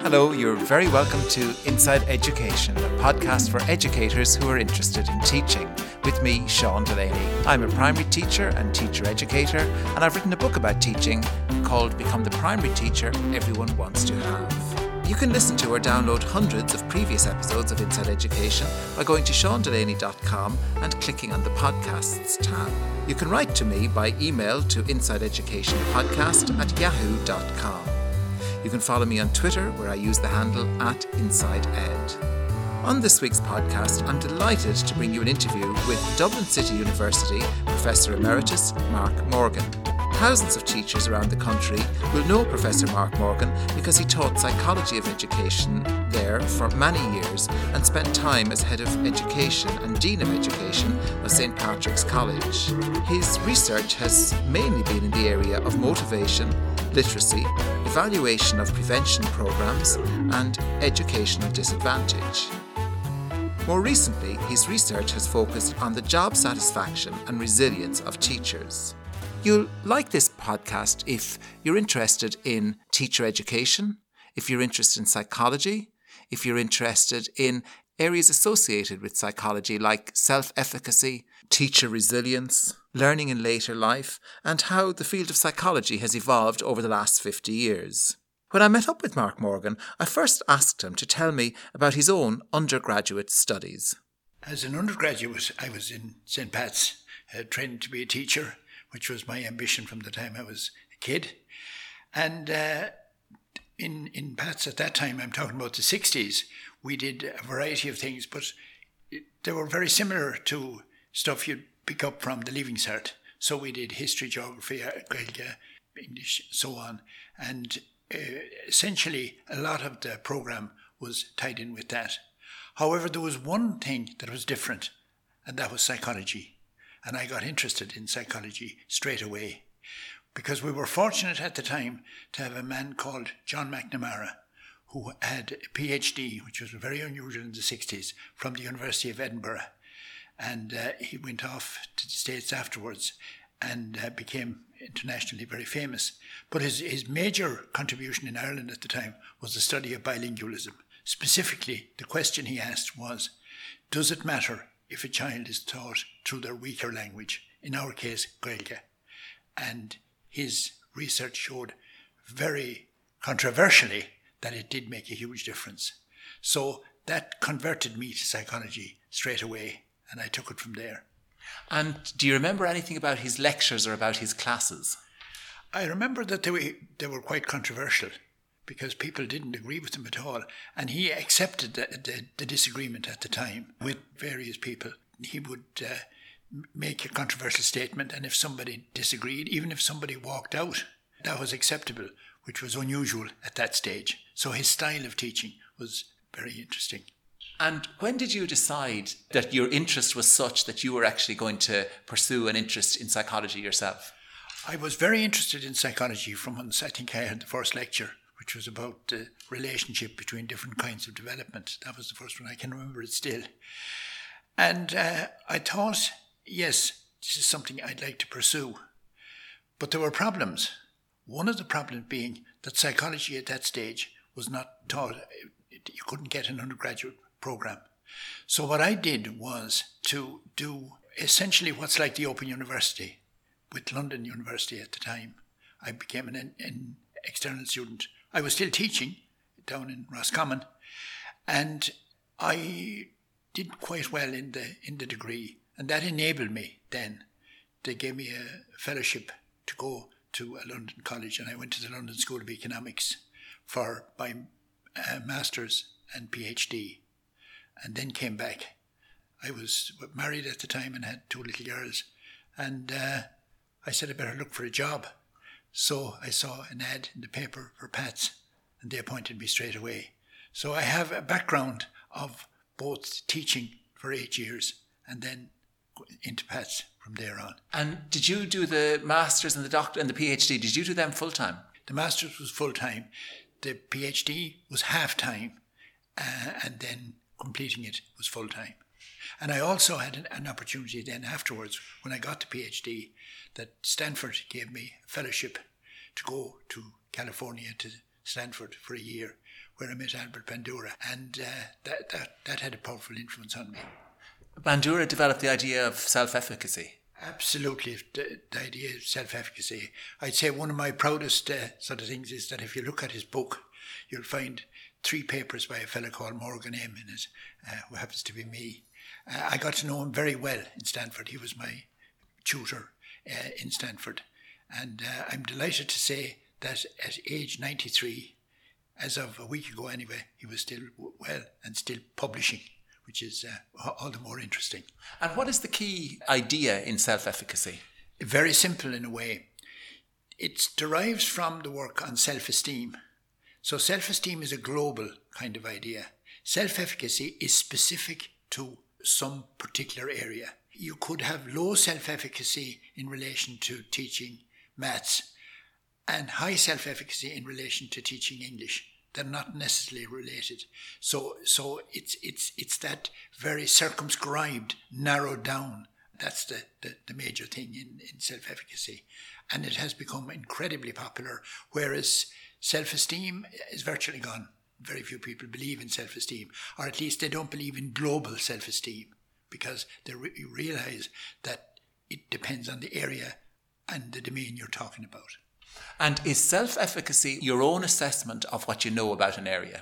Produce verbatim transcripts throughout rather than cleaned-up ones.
Hello, you're very welcome to Inside Education, a podcast for educators who are interested in teaching. With me, Sean Delaney. I'm a primary teacher and teacher educator, and I've written a book about teaching called Become the Primary Teacher Everyone Wants to Have. You can listen to or download hundreds of previous episodes of Inside Education by going to sean delaney dot com and clicking on the Podcasts tab. You can write to me by email to insideeducationpodcast at yahoo dot com. You can follow me on Twitter, where I use the handle at InsideEd. On this week's podcast, I'm delighted to bring you an interview with Dublin City University Professor Emeritus Mark Morgan. Thousands of teachers around the country will know Professor Mark Morgan because he taught psychology of education there for many years and spent time as head of education and dean of education of Saint Patrick's College. His research has mainly been in the area of motivation, literacy, evaluation of prevention programs, and educational disadvantage. More recently, his research has focused on the job satisfaction and resilience of teachers. You'll like this podcast if you're interested in teacher education, if you're interested in psychology, if you're interested in areas associated with psychology like self-efficacy, teacher resilience, learning in later life, and how the field of psychology has evolved over the last fifty years. When I met up with Mark Morgan, I first asked him to tell me about his own undergraduate studies. As an undergraduate, I was in Saint Pat's, uh, trained to be a teacher, which was my ambition from the time I was a kid. And uh, in, in Pat's at that time, I'm talking about the sixties, we did a variety of things, but it, they were very similar to stuff you'd pick up from the Leaving Cert. So we did history, geography, Gaeilge, English, so on. And uh, essentially, a lot of the programme was tied in with that. However, there was one thing that was different, and that was psychology. And I got interested in psychology straight away because we were fortunate at the time to have a man called John McNamara who had a PhD, which was very unusual in the sixties, from the University of Edinburgh. And uh, he went off to the States afterwards and uh, became internationally very famous. But his, his major contribution in Ireland at the time was the study of bilingualism. Specifically, the question he asked was, does it matter if a child is taught through their weaker language, in our case, Gaeilge? And his research showed very controversially that it did make a huge difference. So that converted me to psychology straight away, and I took it from there. And do you remember anything about his lectures or about his classes? I remember that they were, they were quite controversial because people didn't agree with him at all. And he accepted the, the, the disagreement at the time with various people. He would uh, make a controversial statement, and if somebody disagreed, even if somebody walked out, that was acceptable, which was unusual at that stage. So his style of teaching was very interesting. And when did you decide that your interest was such that you were actually going to pursue an interest in psychology yourself? I was very interested in psychology from once I think I had the first lecture, which was about the relationship between different kinds of development. That was the first one. I can remember it still. And uh, I thought, yes, this is something I'd like to pursue. But there were problems. One of the problems being that psychology at that stage was not taught. You couldn't get an undergraduate program. So what I did was to do essentially what's like the Open University with London University at the time. I became an, an external student. I was still teaching down in Roscommon, and I did quite well in the in the degree, and that enabled me then. They gave me a fellowship to go to a London college, and I went to the London School of Economics for my uh, master's and PhD, and then came back. I was married at the time and had two little girls, and uh, I said I better look for a job. So I saw an ad in the paper for Pat's, and they appointed me straight away. So I have a background of both teaching for eight years and then into Pat's from there on. And did you do the master's and the doctor and the PhD? Did you do them full time? The master's was full time. The PhD was half time, uh, and then completing it was full time. And I also had an, an opportunity then afterwards, when I got the PhD, that Stanford gave me a fellowship to go to California to Stanford for a year, where I met Albert Bandura, and uh, that, that, that had a powerful influence on me. Bandura developed the idea of self-efficacy. Absolutely, the, the idea of self-efficacy. I'd say one of my proudest uh, sort of things is that if you look at his book, you'll find three papers by a fellow called Morgan M in it, uh, who happens to be me. Uh, I got to know him very well in Stanford. He was my tutor uh, in Stanford. And uh, I'm delighted to say that at age ninety-three, as of a week ago anyway, he was still well and still publishing, which is uh, all the more interesting. And what is the key idea in self-efficacy? Very simple in a way. It derives from the work on self-esteem. So self-esteem is a global kind of idea. Self-efficacy is specific to some particular area. You could have low self-efficacy in relation to teaching maths and high self-efficacy in relation to teaching English. They're not necessarily related. So so it's it's it's that very circumscribed, narrowed down. That's the, the, the major thing in, in self-efficacy. And it has become incredibly popular, whereas self-esteem is virtually gone. Very few people believe in self-esteem, or at least they don't believe in global self-esteem, because they re- realise that it depends on the area and the domain you're talking about. And is self-efficacy your own assessment of what you know about an area?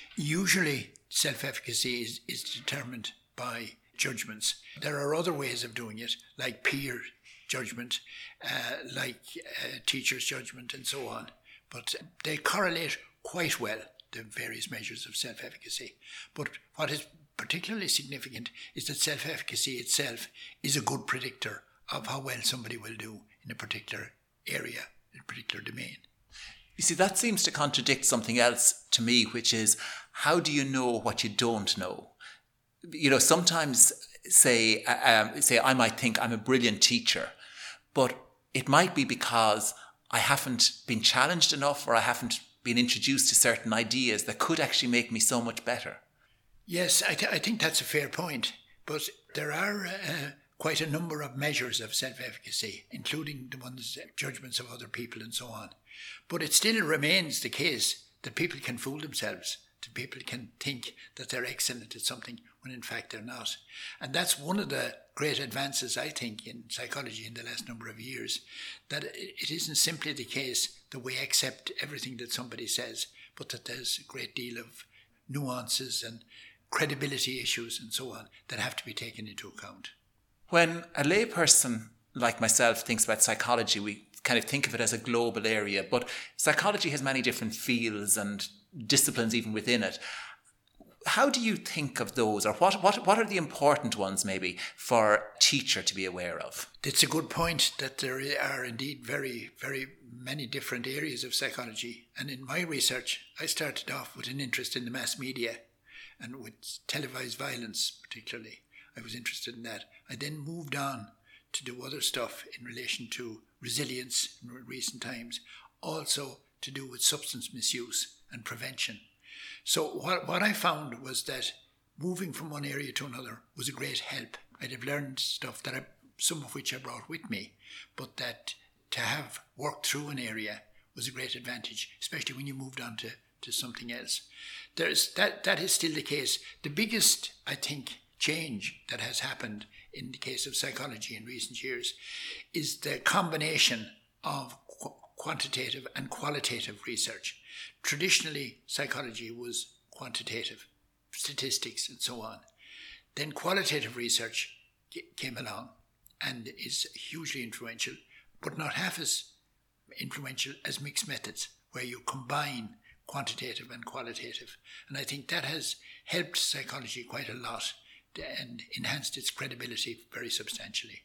Usually self-efficacy is, is determined by judgments. There are other ways of doing it, like peer judgment, uh, like uh, teacher's judgment and so on. But they correlate quite well, the various measures of self-efficacy. But what is particularly significant is that self-efficacy itself is a good predictor of how well somebody will do in a particular area, in a particular domain. You see, that seems to contradict something else to me, which is, how do you know what you don't know? You know, sometimes say, um, say I might think I'm a brilliant teacher, but it might be because I haven't been challenged enough, or I haven't been introduced to certain ideas that could actually make me so much better. Yes, I, th- I think that's a fair point. But there are uh, quite a number of measures of self-efficacy, including the ones, uh, judgments of other people and so on. But it still remains the case that people can fool themselves, that people can think that they're excellent at something when in fact they're not. And that's one of the great advances, I think, in psychology in the last number of years, that it isn't simply the case that we accept everything that somebody says, but that there's a great deal of nuances and credibility issues and so on that have to be taken into account. When a layperson like myself thinks about psychology, we kind of think of it as a global area, but psychology has many different fields and disciplines even within it. How do you think of those, or what, what, what are the important ones maybe for a teacher to be aware of? It's a good point that there are indeed very, very many different areas of psychology. And in my research, I started off with an interest in the mass media and with televised violence particularly. I was interested in that. I then moved on to do other stuff in relation to resilience in recent times, also to do with substance misuse and prevention. So what, what I found was that moving from one area to another was a great help. I'd have learned stuff that I, some of which I brought with me, but that to have worked through an area was a great advantage, especially when you moved on to, to something else. There's that that is still the case. The biggest, I think, change that has happened in the case of psychology in recent years is the combination of qu- quantitative and qualitative research. Traditionally, psychology was quantitative, statistics and so on. Then qualitative research came along and is hugely influential, but not half as influential as mixed methods, where you combine quantitative and qualitative. And I think that has helped psychology quite a lot and enhanced its credibility very substantially.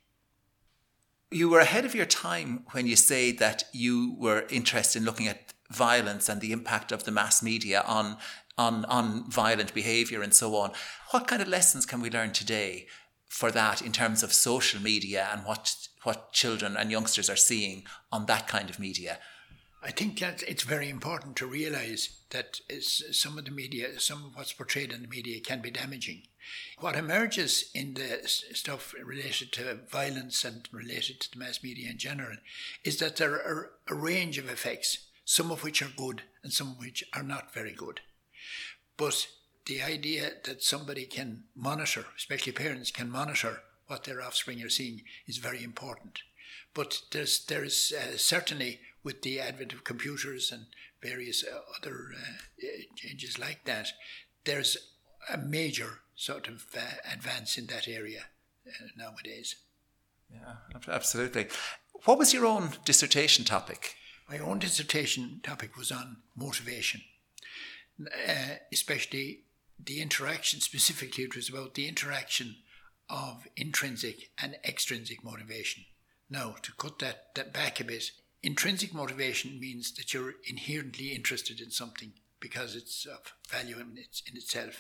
You were ahead of your time when you say that you were interested in looking at violence and the impact of the mass media on, on, on violent behaviour and so on. What kind of lessons can we learn today for that in terms of social media and what what children and youngsters are seeing on that kind of media? I think that it's very important to realise that some of the media, some of what's portrayed in the media can be damaging. What emerges in the stuff related to violence and related to the mass media in general is that there are a range of effects. some of which are good and some of which are not very good. But the idea that somebody can monitor, especially parents can monitor what their offspring are seeing, is very important. But there's there's uh, certainly, with the advent of computers and various uh, other uh, changes like that, there's a major sort of uh, advance in that area uh, nowadays. Yeah, absolutely. What was your own dissertation topic? My own dissertation topic was on motivation, uh, especially the interaction. Specifically, it was about the interaction of intrinsic and extrinsic motivation. Now, to cut that, that back a bit, intrinsic motivation means that you're inherently interested in something because it's of value in, its, in itself.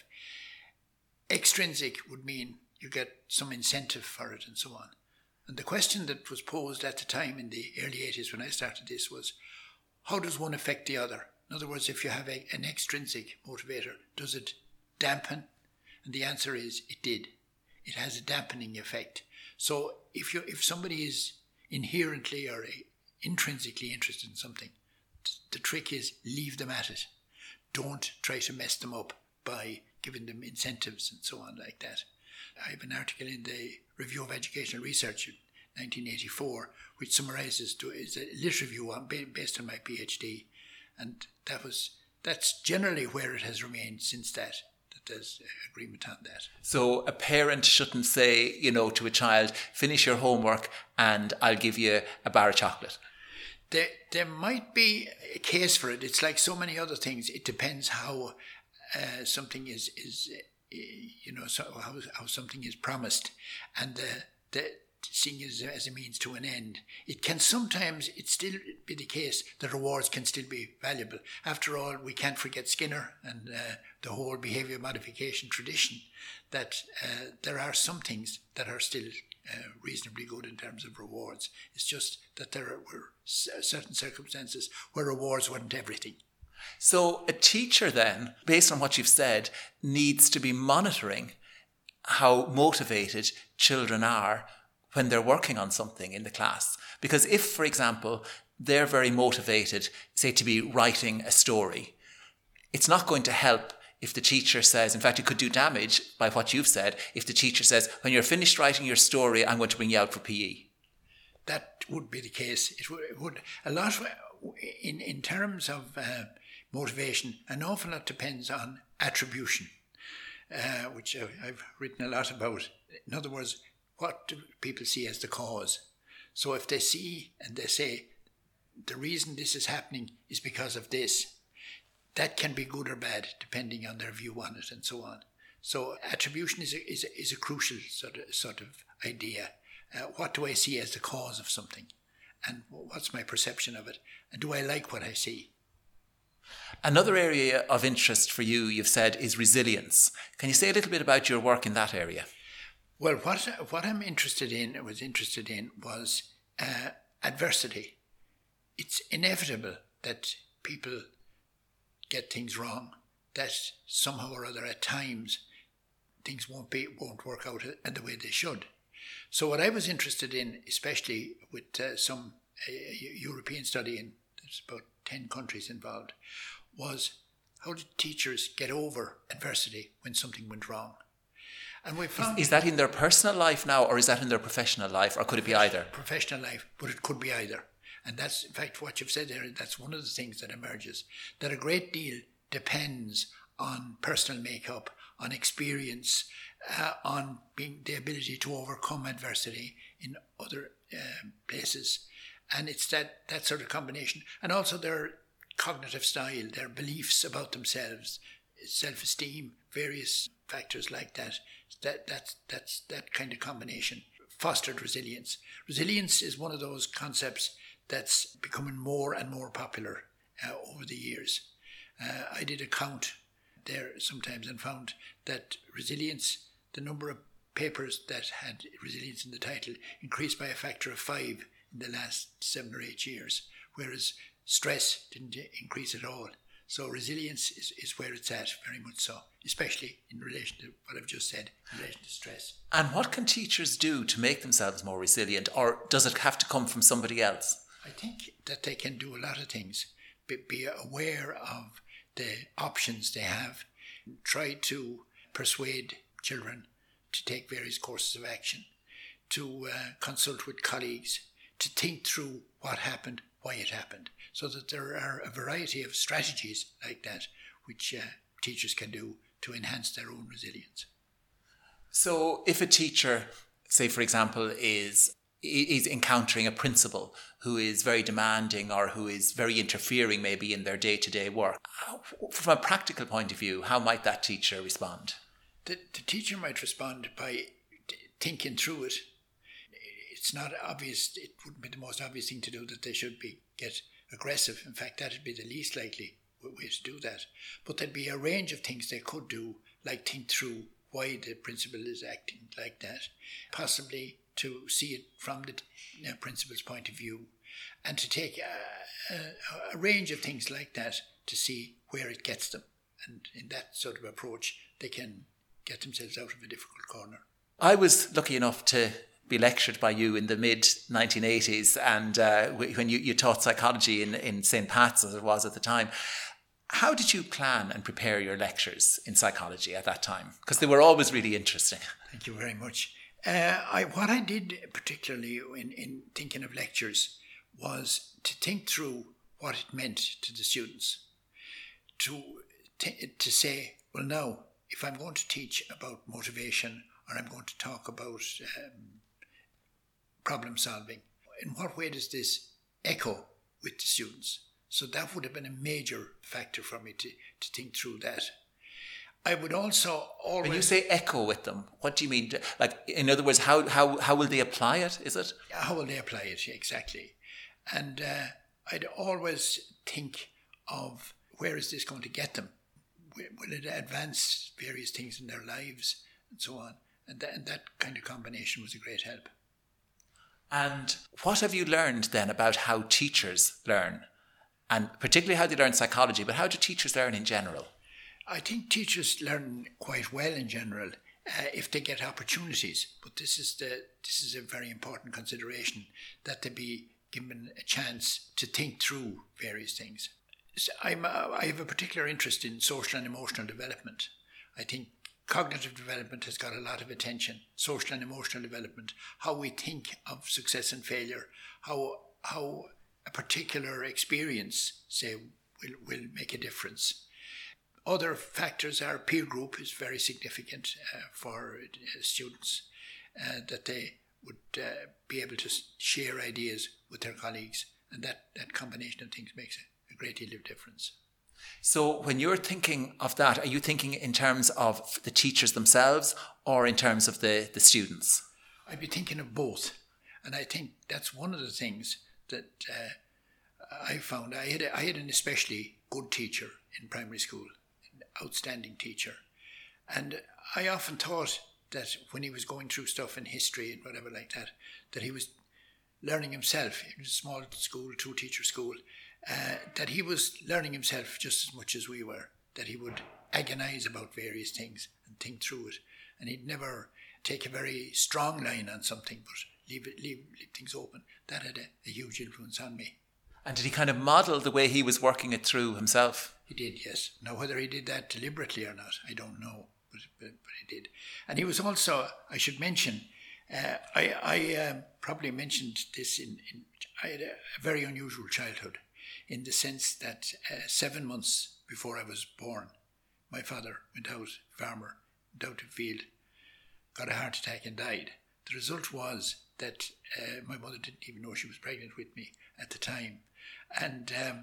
Extrinsic would mean you get some incentive for it and so on. And the question that was posed at the time in the early eighties when I started this was, how does one affect the other? In other words, if you have a, an extrinsic motivator, does it dampen? And the answer is it did. It has a dampening effect. So if you if somebody is inherently or intrinsically interested in something, the trick is leave them at it. Don't try to mess them up by giving them incentives and so on like that. I have an article in the Review of Educational Research in nineteen eighty-four, which summarises, to, is a lit review on, based on my PhD, and that was that's generally where it has remained since that. That there's agreement on that. So a parent shouldn't say, you know, to a child, finish your homework and I'll give you a bar of chocolate. There, there might be a case for it. It's like so many other things. It depends how uh, something is is. You know, so how how something is promised, and the the seeing it as, as a means to an end. It can sometimes it still be the case that rewards can still be valuable. After all, we can't forget Skinner and uh, the whole behaviour modification tradition. That uh, there are some things that are still uh, reasonably good in terms of rewards. It's just that there were certain circumstances where rewards weren't everything. So a teacher then, based on what you've said, needs to be monitoring how motivated children are when they're working on something in the class. Because if, for example, they're very motivated, say, to be writing a story, it's not going to help if the teacher says, in fact, it could do damage by what you've said, if the teacher says, when you're finished writing your story, I'm going to bring you out for P E. That would be the case. It would, it would a lot, in, in terms of... Uh, motivation, an awful lot depends on attribution, uh, which I've written a lot about. In other words, what do people see as the cause? So if they see and they say, the reason this is happening is because of this, that can be good or bad, depending on their view on it and so on. So attribution is a, is a, is a crucial sort of, sort of idea. Uh, what do I see as the cause of something? And what's my perception of it? And do I like what I see? Another area of interest for you, you've said, is resilience. Can you say a little bit about your work in that area? Well, what what I'm interested in, was interested in, was uh, adversity. It's inevitable that people get things wrong. That somehow or other, at times, things won't be won't work out in the way they should. So, what I was interested in, especially with uh, some uh, European study, and there's about ten countries involved, was how did teachers get over adversity when something went wrong? And we found... Is, is that in their personal life now, or is that in their professional life, or could it be either? Professional life, but it could be either. And that's, in fact, what you've said there, that's one of the things that emerges, that a great deal depends on personal makeup, on experience, uh, on being the ability to overcome adversity in other uh, places. And it's that, that sort of combination. And also their cognitive style, their beliefs about themselves, self-esteem, various factors like that. That that's, that's that kind of combination fostered resilience. Resilience is one of those concepts that's becoming more and more popular uh, over the years. Uh, I did a count there sometimes and found that resilience, the number of papers that had resilience in the title, increased by a factor of five in the last seven or eight years, whereas stress didn't increase at all. So resilience is, is where it's at, very much so, especially in relation to what I've just said, in relation to stress. And what can teachers do to make themselves more resilient, or does it have to come from somebody else? I think that they can do a lot of things. be, be aware of the options they have, try to persuade children to take various courses of action, to uh, consult with colleagues, to think through what happened, why it happened, so that there are a variety of strategies like that which uh, teachers can do to enhance their own resilience. So if a teacher, say for example, is is encountering a principal who is very demanding or who is very interfering maybe in their day-to-day work, how, from a practical point of view, how might that teacher respond? The, the teacher might respond by thinking through it. It's not obvious, it wouldn't be the most obvious thing to do that they should be get aggressive. In fact, that would be the least likely way to do that. But there'd be a range of things they could do, like think through why the principal is acting like that, possibly to see it from the you know, principal's point of view, and to take a, a, a range of things like that to see where it gets them. And in that sort of approach, they can get themselves out of a difficult corner. I was lucky enough to be lectured by you in the mid nineteen eighties, and uh, when you, you taught psychology in, in Saint Pat's, as it was at the time. How did you plan and prepare your lectures in psychology at that time? Because they were always really interesting. Thank you very much. Uh, I, what I did particularly in, in thinking of lectures was to think through what it meant to the students. To, t- to say, well now, if I'm going to teach about motivation or I'm going to talk about um, problem solving, in what way does this echo with the students? So that would have been a major factor for me to, to think through that. I would also always... When you say echo with them, what do you mean? Like, in other words, how how how will they apply it, is it? How will they apply it, exactly. And uh, I'd always think of where is this going to get them? Will it advance various things in their lives and so on? And that, and that kind of combination was a great help. And what have you learned then about how teachers learn? And particularly how they learn psychology, but how do teachers learn in general? I think teachers learn quite well in general uh, if they get opportunities. But this is the this is a very important consideration, that they be given a chance to think through various things. So I'm uh, I have a particular interest in social and emotional development. I think cognitive development has got a lot of attention. Social and emotional development, how we think of success and failure, how how a particular experience, say, will will make a difference. Other factors are peer group is very significant uh, for uh, students, uh, that they would uh, be able to share ideas with their colleagues, and that, that combination of things makes a, a great deal of difference. So when you're thinking of that, are you thinking in terms of the teachers themselves or in terms of the, the students? I'd be thinking of both, and I think that's one of the things that uh, I found. I had a, I had an especially good teacher in primary school, outstanding teacher, and I often thought that when he was going through stuff in history and whatever like that, that he was learning himself. It was a small school, two teacher school, uh, that he was learning himself just as much as we were, that he would agonize about various things and think through it, and he'd never take a very strong line on something but leave it leave, leave things open. That had a, a huge influence on me. And did he kind of model the way he was working it through himself? He did, yes. Now, whether he did that deliberately or not, I don't know, but but, but he did. And he was also, I should mention, uh, I, I um, probably mentioned this in, in, I had a, a very unusual childhood, in the sense that uh, seven months before I was born, my father went out, farmer, went out to the field, got a heart attack and died. The result was that uh, my mother didn't even know she was pregnant with me at the time. And um,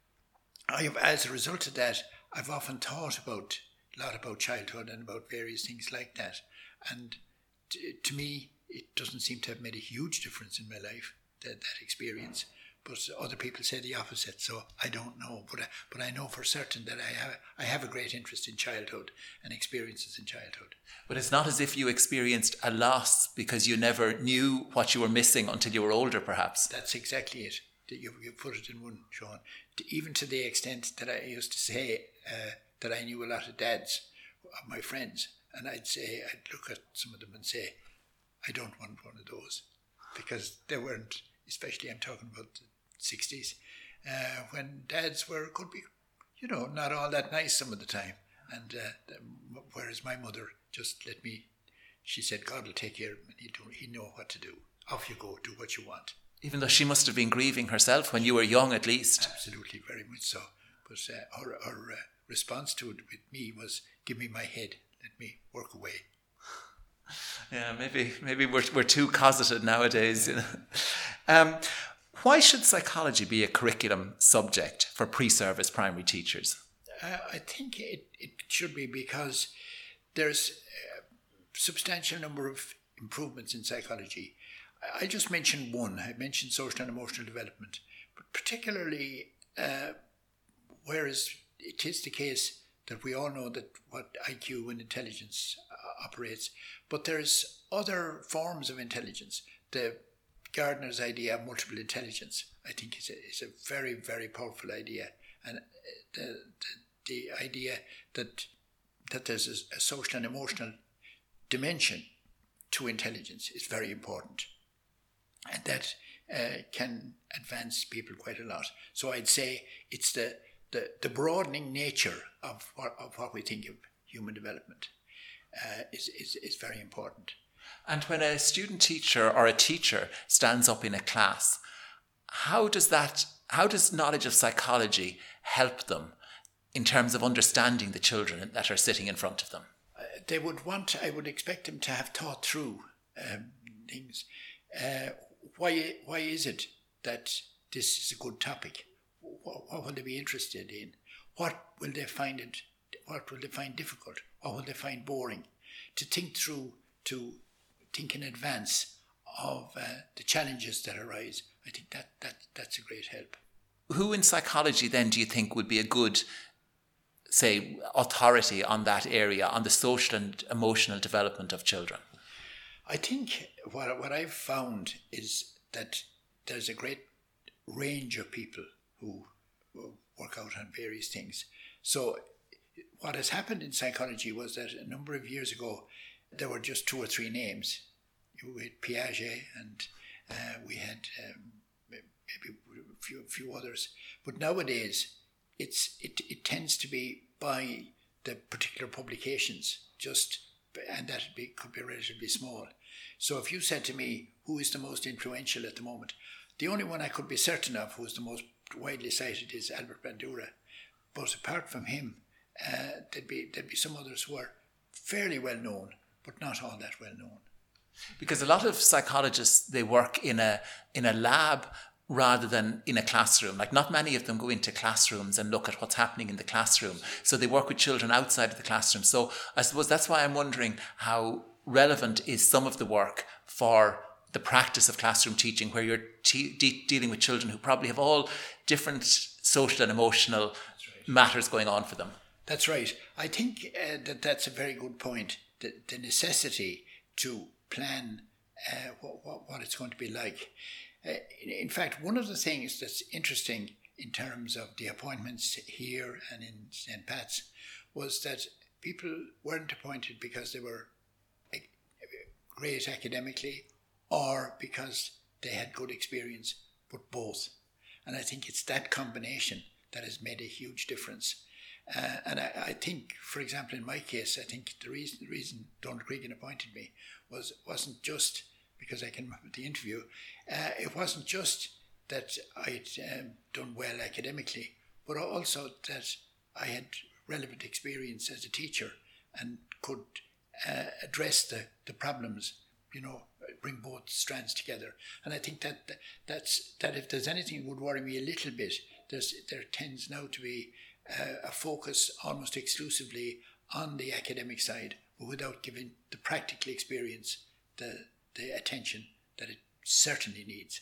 I have, as a result of that, I've often thought about a lot about childhood and about various things like that. And t- to me, it doesn't seem to have made a huge difference in my life, that, that experience. But other people say the opposite, so I don't know. But I, but I know for certain that I have I have a great interest in childhood and experiences in childhood. But it's not as if you experienced a loss because you never knew what you were missing until you were older, perhaps. That's exactly it. You, you put it in one, Sean. To, even to the extent that I used to say uh, that I knew a lot of dads of my friends, and I'd say, I'd look at some of them and say, I don't want one of those, because they weren't, especially I'm talking about the sixties, uh, when dads were could be, you know, not all that nice some of the time. And uh, whereas my mother just let me, she said, God will take care of him, and he do, he know what to do. Off you go, do what you want. Even though she must have been grieving herself when you were young, at least. Absolutely, very much so. But uh, her, her uh, response to it with me was, give me my head, let me work away. Yeah, maybe maybe we're we're too cosseted nowadays. You know? um, why should psychology be a curriculum subject for pre-service primary teachers? Uh, I think it, it should be because there's a substantial number of improvements in psychology. I just mentioned one. I mentioned social and emotional development, but particularly uh, whereas it is the case that we all know that what I Q and intelligence uh, operates, but there's other forms of intelligence. The Gardner's idea of multiple intelligence, I think, is a, is a very, very powerful idea. And the, the, the idea that that there's a, a social and emotional dimension to intelligence is very important. And that uh, can advance people quite a lot. So I'd say it's the, the, the broadening nature of what, of what we think of human development uh, is, is, is very important. And when a student teacher or a teacher stands up in a class, how does that, how does knowledge of psychology help them in terms of understanding the children that are sitting in front of them? Uh, they would want, I would expect them to have thought through um, things. Uh, why, why is it that this is a good topic? What, what will they be interested in? What will they find it? What will they find difficult? What will they find boring? To think through, to think in advance of uh, the challenges that arise, I think that, that that's a great help. Who in psychology then do you think would be a good, say, authority on that area, on the social and emotional development of children? I think what, what I've found is that there's a great range of people who work out on various things. So what has happened in psychology was that a number of years ago, there were just two or three names. We had Piaget and uh, we had um, maybe a few, a few others. But nowadays, it's it, it tends to be by the particular publications, just and that be, could be relatively small. So if you said to me, who is the most influential at the moment, the only one I could be certain of who is the most widely cited is Albert Bandura. But apart from him, uh, there'd be there'd be some others who are fairly well known, but not all that well known. Because a lot of psychologists, they work in a in a lab rather than in a classroom. Like, not many of them go into classrooms and look at what's happening in the classroom. So they work with children outside of the classroom. So I suppose that's why I'm wondering how relevant is some of the work for the practice of classroom teaching, where you're te- de- dealing with children who probably have all different social and emotional right. matters going on for them. That's right. I think uh, that that's a very good point. The, the necessity to plan uh, what, what, what it's going to be like. Uh, in, in fact, one of the things that's interesting in terms of the appointments here and in Saint Pat's was that people weren't appointed because they were great academically or because they had good experience, but both. And I think it's that combination that has made a huge difference. Uh, and I, I think, for example, in my case, I think the reason the reason Donald Cregan appointed me was wasn't just because I can remember the interview. Uh, it wasn't just that I'd um, done well academically, but also that I had relevant experience as a teacher and could uh, address the, the problems, you know, bring both strands together. And I think that, that that's that if there's anything that would worry me a little bit, there's there tends now to be uh, a focus almost exclusively on the academic side, but without giving the practical experience the the attention that it certainly needs.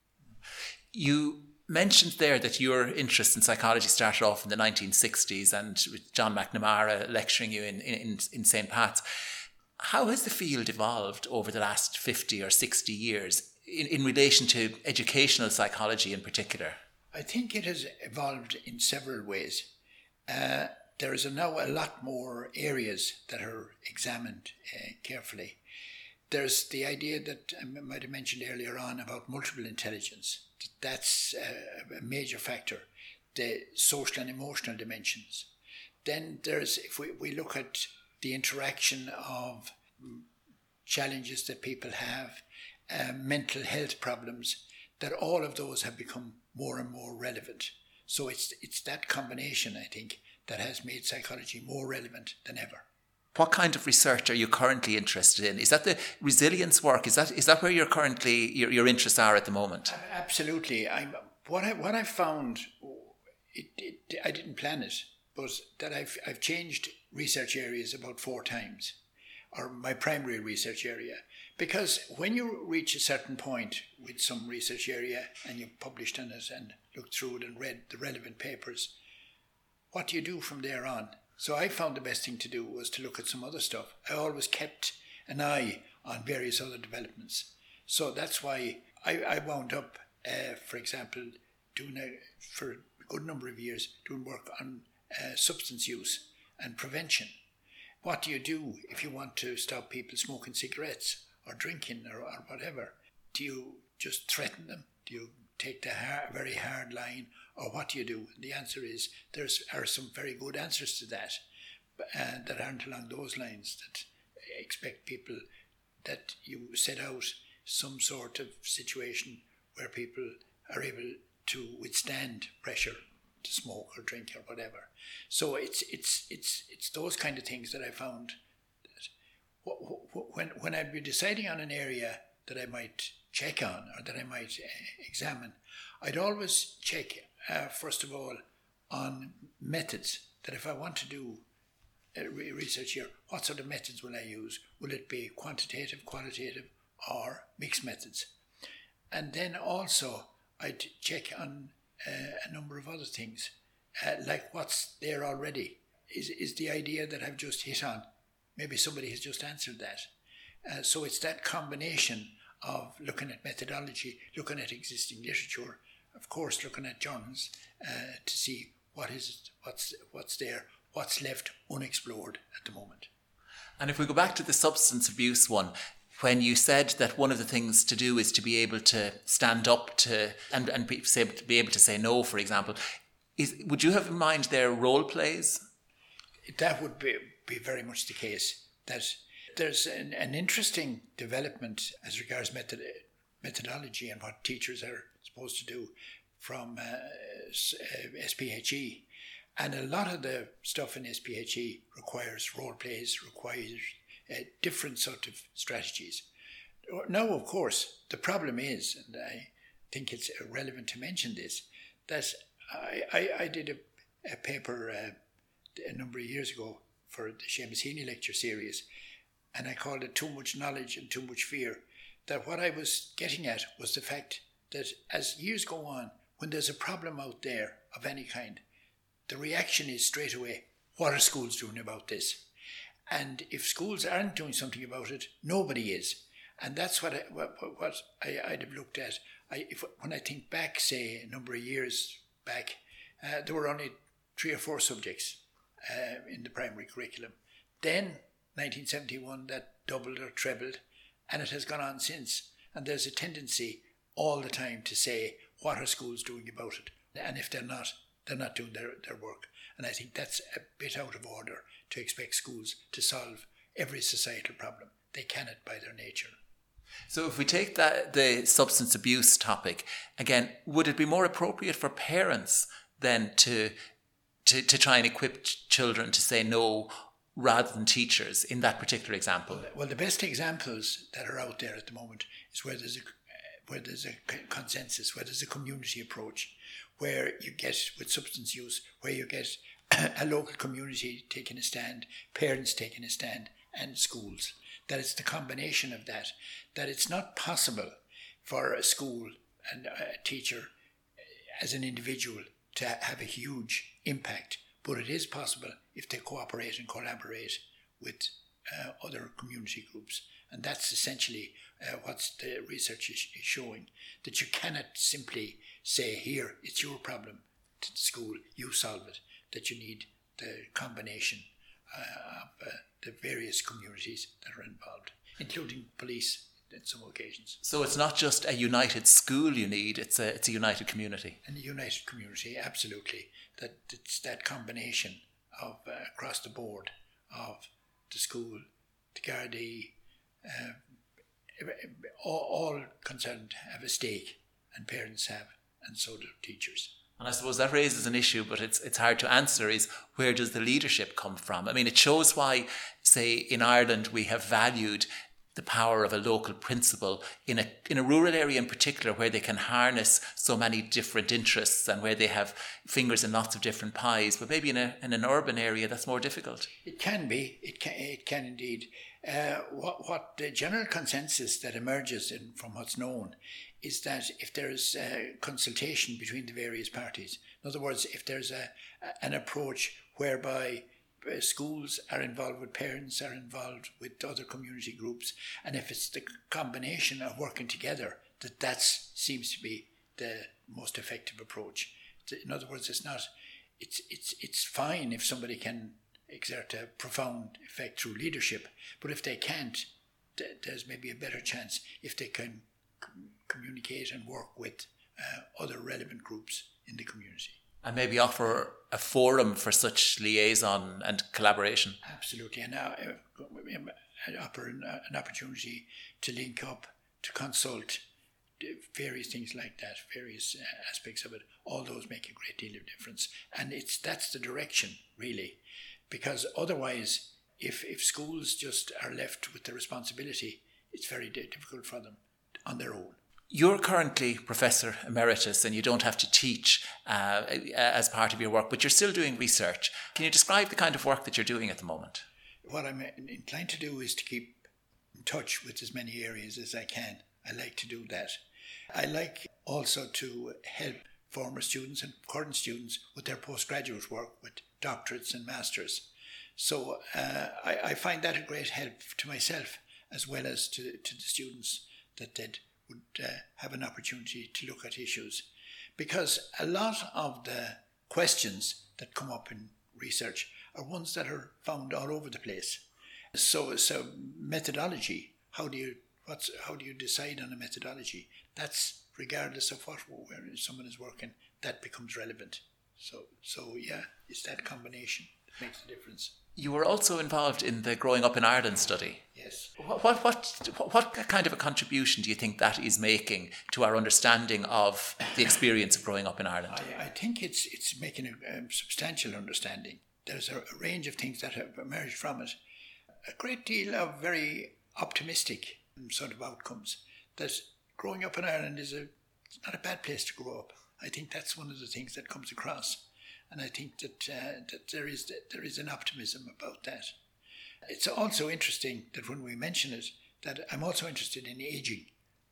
You mentioned there that your interest in psychology started off in the nineteen sixties and with John McNamara lecturing you in, in, in Saint Pat's. How has the field evolved over the last fifty or sixty years in, in relation to educational psychology in particular? I think it has evolved in several ways. Uh, there is a, now a lot more areas that are examined uh, carefully. there's the idea that I might have mentioned earlier on about multiple intelligence. That's a, a major factor. The social and emotional dimensions. Then there's, if we, we look at the interaction of challenges that people have, uh, mental health problems, that all of those have become more and more relevant. So it's it's that combination, I think, that has made psychology more relevant than ever. What kind of research are you currently interested in? Is that the resilience work? Is that is that where you're currently your, your interests are at the moment? Absolutely. I'm what I what I found. It, it, I didn't plan it, but that I've I've changed research areas about four times, or my primary research area. Because when you reach a certain point with some research area and you've published on it and looked through it and read the relevant papers, what do you do from there on? So I found the best thing to do was to look at some other stuff. I always kept an eye on various other developments. So that's why I, I wound up, uh, for example, doing a, for a good number of years, doing work on uh, substance use and prevention. What do you do if you want to stop people smoking cigarettes or drinking or, or whatever? Do you just threaten them? Do you take the hard, very hard line? Or what do you do? The answer is there are some very good answers to that uh, that aren't along those lines, that expect people that you set out some sort of situation where people are able to withstand pressure to smoke or drink or whatever. So it's it's it's it's those kind of things that I found that when when I'd be deciding on an area that I might check on or that I might uh, examine, I'd always check uh, first of all on methods. That if I want to do uh, research here, what sort of methods will I use? Will it be quantitative, qualitative, or mixed methods? And then also I'd check on uh, a number of other things, uh, like what's there already. Is is the idea that I've just hit on? Maybe somebody has just answered that. Uh, so it's that combination of looking at methodology, looking at existing literature, of course looking at journals uh, to see what is what's what's there, what's left unexplored at the moment. And if we go back to the substance abuse one, when you said that one of the things to do is to be able to stand up to and, and be, say, to be able to say no, for example, is would you have in mind their role plays? That would be, be very much the case. That there's an, an interesting development as regards method, methodology and what teachers are supposed to do from uh, S P H E. And a lot of the stuff in S P H E requires role plays, requires uh, different sort of strategies. Now, of course, the problem is, and I think it's relevant to mention this, that I, I, I did a, a paper uh, a number of years ago for the Seamus Heaney lecture series, and I called it Too Much Knowledge and Too Much Fear. That what I was getting at was the fact that as years go on, when there's a problem out there of any kind, the reaction is straight away, what are schools doing about this? And if schools aren't doing something about it, nobody is. And that's what I, what, what I, I'd have looked at. I, if, when I think back, say, a number of years back, uh, there were only three or four subjects uh, in the primary curriculum. Then, nineteen seventy-one, that doubled or trebled, and it has gone on since. And there's a tendency all the time to say, what are schools doing about it? And if they're not, they're not doing their, their work. And I think that's a bit out of order to expect schools to solve every societal problem. They cannot by their nature. So if we take that the substance abuse topic, again, would it be more appropriate for parents then to to, to try and equip ch- children to say no rather than teachers in that particular example? Well, well, the best examples that are out there at the moment is where there's a where there's a consensus, where there's a community approach, where you get, with substance use, where you get a local community taking a stand, parents taking a stand, and schools. That it's the combination of that, that it's not possible for a school and a teacher as an individual to have a huge impact, but it is possible if they cooperate and collaborate with uh, other community groups. And that's essentially uh, what the research is, is showing, that you cannot simply say, here, it's your problem to the school, you solve it, that you need the combination uh, of uh, the various communities that are involved. including police in some occasions. So it's not just a united school you need, it's a it's a united community. And a united community, absolutely. That it's that combination of uh, across the board of the school, the Gardaí, uh, all, all concerned have a stake, and parents have, and so do teachers. And I suppose that raises an issue, but it's it's hard to answer, is where does the leadership come from? I mean, it shows why, say, in Ireland we have valued the power of a local principal in a in a rural area in particular, where they can harness so many different interests and where they have fingers in lots of different pies. But maybe in a in an urban area that's more difficult. It can be. It can. It can indeed. Uh, what what the general consensus that emerges in, from what's known is that if there's uh, consultation between the various parties, in other words, if there's a, a an approach whereby uh, schools are involved with parents, are involved with other community groups, and if it's the combination of working together, that that seems to be the most effective approach. In other words, it's not. It's it's it's fine if somebody can exert a profound effect through leadership, but if they can't, th- there's maybe a better chance if they can com- communicate and work with uh, other relevant groups in the community. And maybe offer a forum for such liaison and collaboration. Absolutely, and uh, uh, offer an, uh, an opportunity to link up, to consult, various things like that, various uh, aspects of it. All those make a great deal of difference, and it's that's the direction really. Because otherwise, if, if schools just are left with the responsibility, it's very difficult for them on their own. You're currently Professor Emeritus and you don't have to teach uh, as part of your work, but you're still doing research. Can you describe the kind of work that you're doing at the moment? What I'm inclined to do is to keep in touch with as many areas as I can. I like to do that. I like also to help former students and current students with their postgraduate work, with doctorates and masters. So uh, I, I find that a great help to myself as well as to, to the students, that they would uh, have an opportunity to look at issues. Because a lot of the questions that come up in research are ones that are found all over the place. So, so methodology, how do you what's how do you decide on a methodology? That's regardless of what where someone is working, that becomes relevant. So, so yeah, it's that combination that makes the difference. You were also involved in the Growing Up in Ireland study. Yes. What, what, what, what kind of a contribution do you think that is making to our understanding of the experience of growing up in Ireland? I, I think it's it's making a, a substantial understanding. There's a, a range of things that have emerged from it. A great deal of very optimistic sort of outcomes. That growing up in Ireland is a it's not a bad place to grow up. I think that's one of the things that comes across, and I think that uh, that there is there is an optimism about that. It's also interesting that when we mention it, that I'm also interested in aging,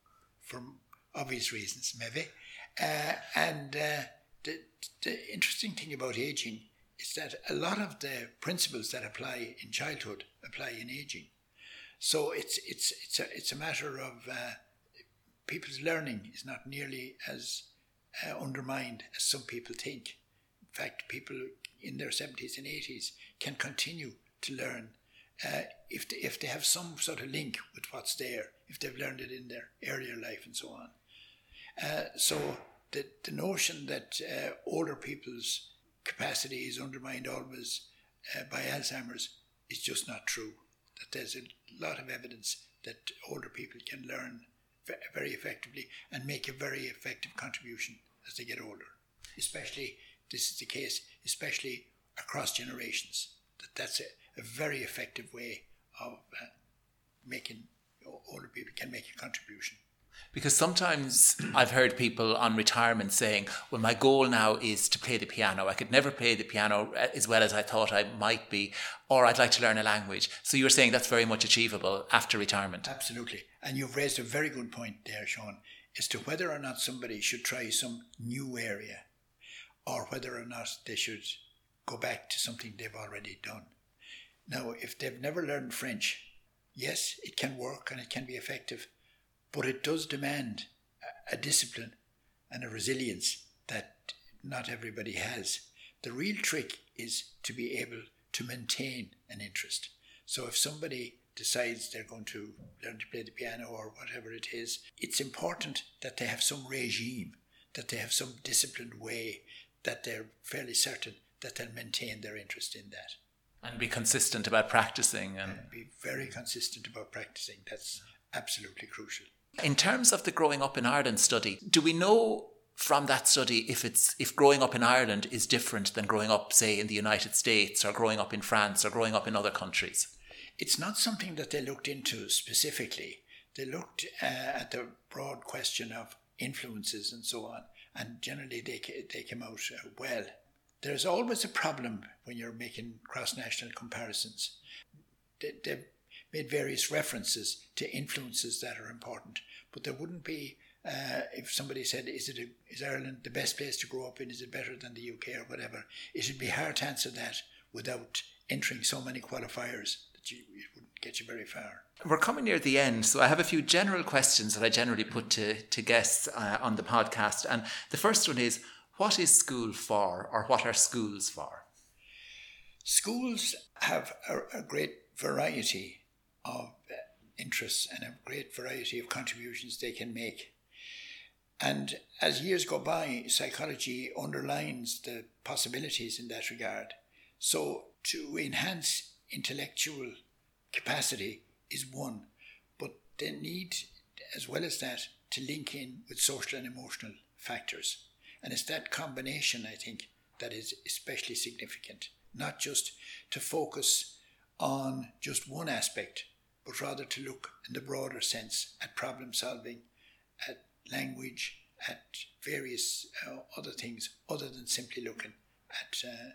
for obvious reasons, maybe. Uh, and uh, the the interesting thing about aging is that a lot of the principles that apply in childhood apply in aging. So it's it's it's a it's a matter of uh, people's learning is not nearly as uh, undermined as some people think. In fact, people in their seventies and eighties can continue to learn uh, if they, if they have some sort of link with what's there, if they've learned it in their earlier life and so on. Uh, so the the notion that uh, older people's capacity is undermined always uh, by Alzheimer's is just not true. That there's a lot of evidence that older people can learn very effectively and make a very effective contribution as they get older. Especially, this is the case, especially across generations. That that's a, a very effective way of uh, making older people can make a contribution. Because sometimes I've heard people on retirement saying, well, my goal now is to play the piano. I could never play the piano as well as I thought I might be, or I'd like to learn a language. So you're saying that's very much achievable after retirement? Absolutely. And you've raised a very good point there, Sean, as to whether or not somebody should try some new area or whether or not they should go back to something they've already done. Now, if they've never learned French, yes, it can work and it can be effective. But it does demand a discipline and a resilience that not everybody has. The real trick is to be able to maintain an interest. So if somebody decides they're going to learn to play the piano or whatever it is, it's important that they have some regime, that they have some disciplined way, that they're fairly certain that they'll maintain their interest in that. And be consistent about practicing. And, and be very consistent about practicing. That's absolutely crucial. In terms of the Growing Up in Ireland study, do we know from that study if it's if growing up in Ireland is different than growing up, say, in the United States or growing up in France or growing up in other countries? It's not something that they looked into specifically. They looked uh, at the broad question of influences and so on, and generally they, they came out uh, well. There's always a problem when you're making cross-national comparisons. They, they've made various references to influences that are important, but there wouldn't be, uh, if somebody said, is it a, is Ireland the best place to grow up in, is it better than the U K or whatever, it would be hard to answer that without entering so many qualifiers that you, it wouldn't get you very far. We're coming near the end, so I have a few general questions that I generally put to, to guests uh, on the podcast. And the first one is, what is school for, or what are schools for? Schools have a, a great variety of uh, interests and a great variety of contributions they can make. And as years go by, psychology underlines the possibilities in that regard. So to enhance intellectual capacity is one, but they need, as well as that, to link in with social and emotional factors. And it's that combination, I think, that is especially significant. Not just to focus on just one aspect, but rather to look in the broader sense at problem solving, at language, at various uh, other things, other than simply looking at uh,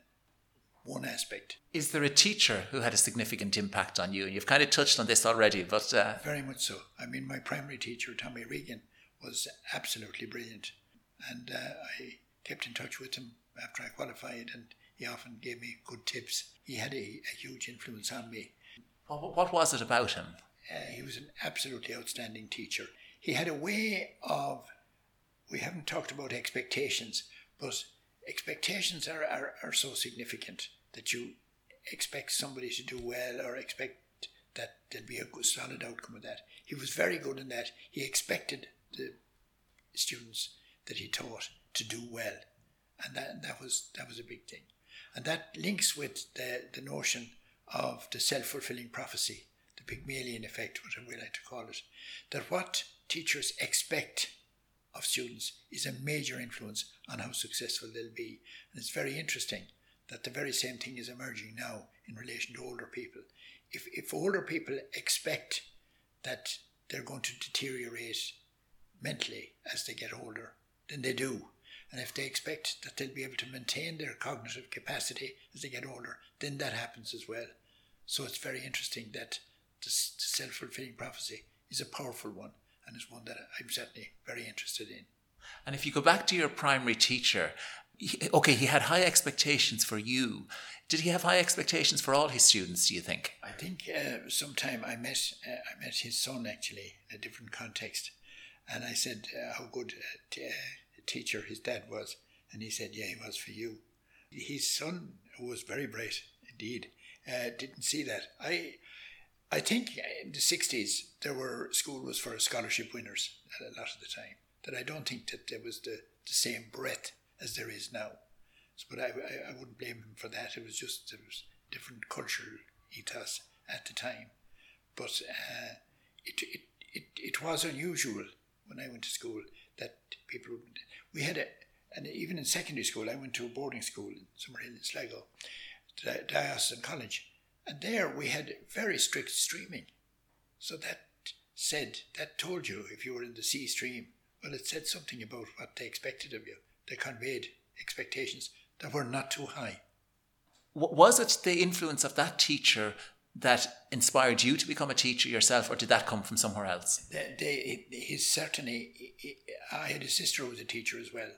one aspect. Is there a teacher who had a significant impact on you? And you've kind of touched on this already, but... Uh... Very much so. I mean, my primary teacher, Tommy Regan, was absolutely brilliant. And uh, I kept in touch with him after I qualified, and he often gave me good tips. He had a, a huge influence on me. What, what was it about him? Uh, he was an absolutely outstanding teacher. He had a way of, we haven't talked about expectations, but expectations are, are, are so significant that you expect somebody to do well or expect that there'll be a good, solid outcome of that. He was very good in that. He expected the students that he taught to do well, and that that was that was a big thing, and that links with the the notion of the self-fulfilling prophecy, the Pygmalion effect, whatever we like to call it, that what teachers expect of students is a major influence on how successful they'll be. And it's very interesting that the very same thing is emerging now in relation to older people. If if older people expect that they're going to deteriorate mentally as they get older, then they do. And if they expect that they'll be able to maintain their cognitive capacity as they get older, then that happens as well. So it's very interesting that the self-fulfilling prophecy is a powerful one, and is one that I'm certainly very interested in. And if you go back to your primary teacher, okay, he had high expectations for you. Did he have high expectations for all his students, do you think? I think uh, sometime I met uh, I met his son, actually, in a different context. And I said uh, how good a t- uh, teacher his dad was. And he said, yeah, he was for you. His son, who was very bright indeed, uh, didn't see that. I I think in the sixties, there were, school was for scholarship winners a lot of the time. That I don't think that there was the, the same breadth as there is now. So, but I, I, I wouldn't blame him for that. It was just, there was different cultural ethos at the time. But uh, it, it, it, it was unusual when I went to school that people would, we had a, and even in secondary school, I went to a boarding school in Summerhill in Sligo, Diocesan College, and there we had very strict streaming. So that said, that told you if you were in the C stream, well, it said something about what they expected of you. They conveyed expectations that were not too high. Was it the influence of that teacher that inspired you to become a teacher yourself, or did that come from somewhere else? They, they, his certainly, I had a sister who was a teacher as well.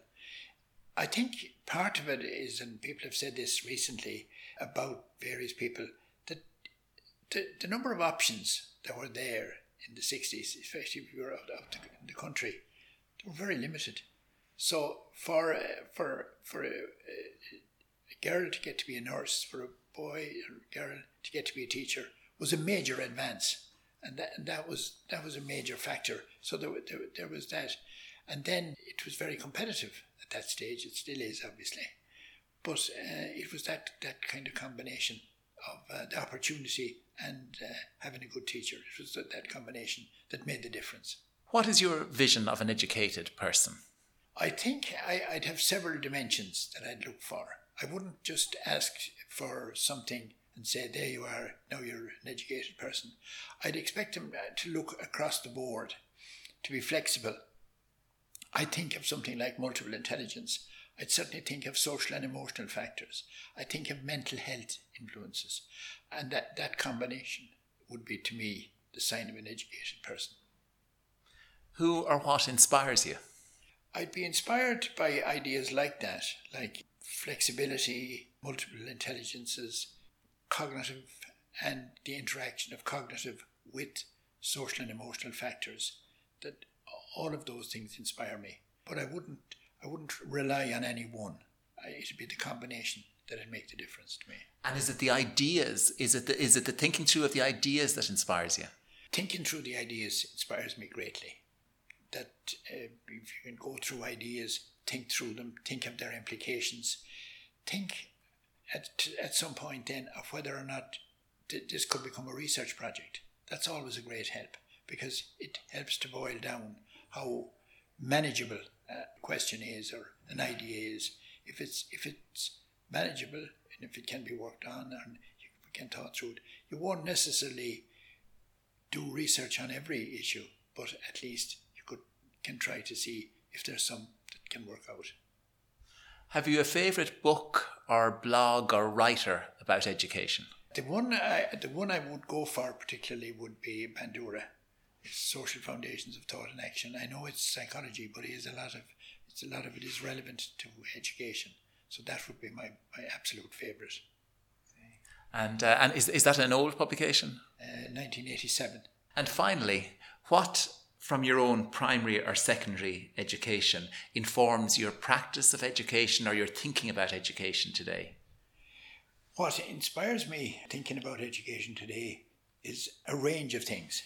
I think part of it is, and people have said this recently about various people, that the, the number of options that were there in the sixties, especially if you were out, out in the country, they were very limited. So for uh, for for a, a girl to get to be a nurse, for a boy or girl to get to be a teacher, was a major advance. And that, and that was that was a major factor. So there, there, there was that. And then it was very competitive at that stage. It still is, obviously. But uh, it was that, that kind of combination of uh, the opportunity and uh, having a good teacher. It was that, that combination that made the difference. What is your vision of an educated person? I think I, I'd have several dimensions that I'd look for. I wouldn't just ask for something and say, there you are, now you're an educated person. I'd expect them to look across the board, to be flexible. I think of something like multiple intelligence. I'd certainly think of social and emotional factors. I think of mental health influences. And that, that combination would be, to me, the sign of an educated person. Who or what inspires you? I'd be inspired by ideas like that, like flexibility, multiple intelligences, cognitive, and the interaction of cognitive with social and emotional factors. That all of those things inspire me. But I wouldn't I wouldn't rely on any one. It'd be the combination that'd make the difference to me. And is it the ideas? Is it the, is it the thinking through of the ideas that inspires you? Thinking through the ideas inspires me greatly. That uh, if you can go through ideas, think through them, think of their implications, think at at some point then of whether or not th- this could become a research project. That's always a great help, because it helps to boil down how manageable a question is or an idea is. If it's if it's manageable and if it can be worked on and you can thought through it, you won't necessarily do research on every issue, but at least you could can try to see if there's some that can work out. Have you a favourite book or blog or writer about education? The one I, the one I would go for particularly would be Bandura. It's Social Foundations of Thought and Action. I know it's psychology, but it is a lot of it's a lot of it is relevant to education. So that would be my, my absolute favourite. And uh, and is is that an old publication? Uh, nineteen eighty-seven. And finally, what from your own primary or secondary education informs your practice of education or your thinking about education today? What inspires me thinking about education today is a range of things.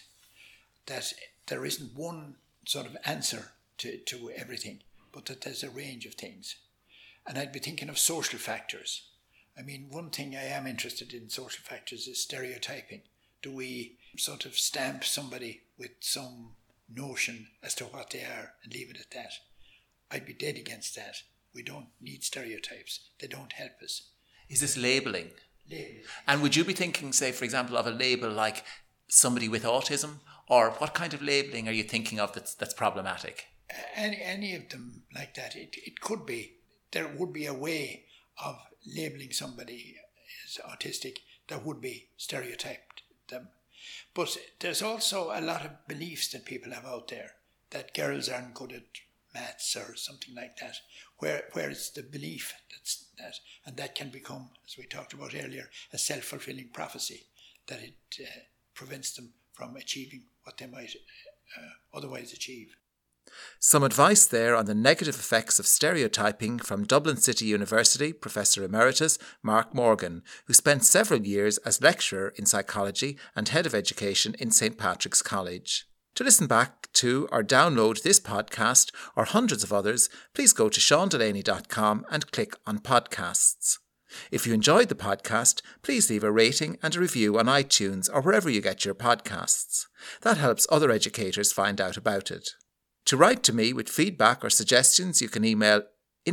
That there isn't one sort of answer to, to everything, but that there's a range of things. And I'd be thinking of social factors. I mean, one thing I am interested in social factors is stereotyping. Do we sort of stamp somebody with some notion as to what they are and leave it at that? I'd be dead against that. We don't need stereotypes. They don't help us. Is this labelling? Labelling. And would you be thinking, say, for example, of a label like somebody with autism? Or what kind of labelling are you thinking of that's that's problematic? Any any of them like that. It it could be. There would be a way of labelling somebody as autistic that would be stereotyped them. But there's also a lot of beliefs that people have out there that girls aren't good at maths or something like that, where where it's the belief that's that, and that can become, as we talked about earlier, a self-fulfilling prophecy, that it uh, prevents them from achieving what they might uh, otherwise achieve. Some advice there on the negative effects of stereotyping from Dublin City University Professor Emeritus Mark Morgan, who spent several years as lecturer in psychology and head of education in Saint Patrick's College. To listen back to or download this podcast or hundreds of others, please go to sean delaney dot com and click on podcasts. If you enjoyed the podcast, please leave a rating and a review on iTunes or wherever you get your podcasts. That helps other educators find out about it. To write to me with feedback or suggestions, you can email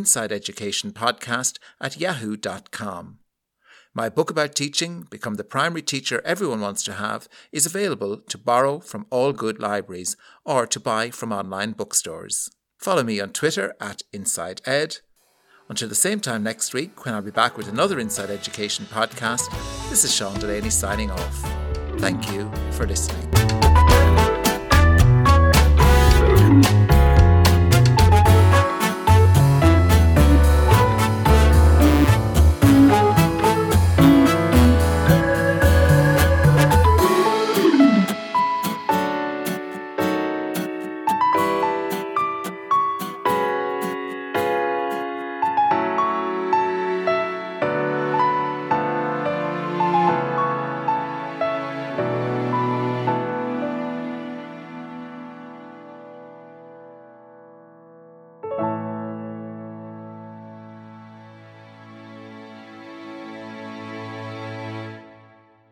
insideeducationpodcast at yahoo dot com. My book about teaching, Become the Primary Teacher Everyone Wants to Have, is available to borrow from all good libraries or to buy from online bookstores. Follow me on Twitter at InsideEd. Until the same time next week, when I'll be back with another Inside Education podcast, this is Sean Delaney signing off. Thank you for listening.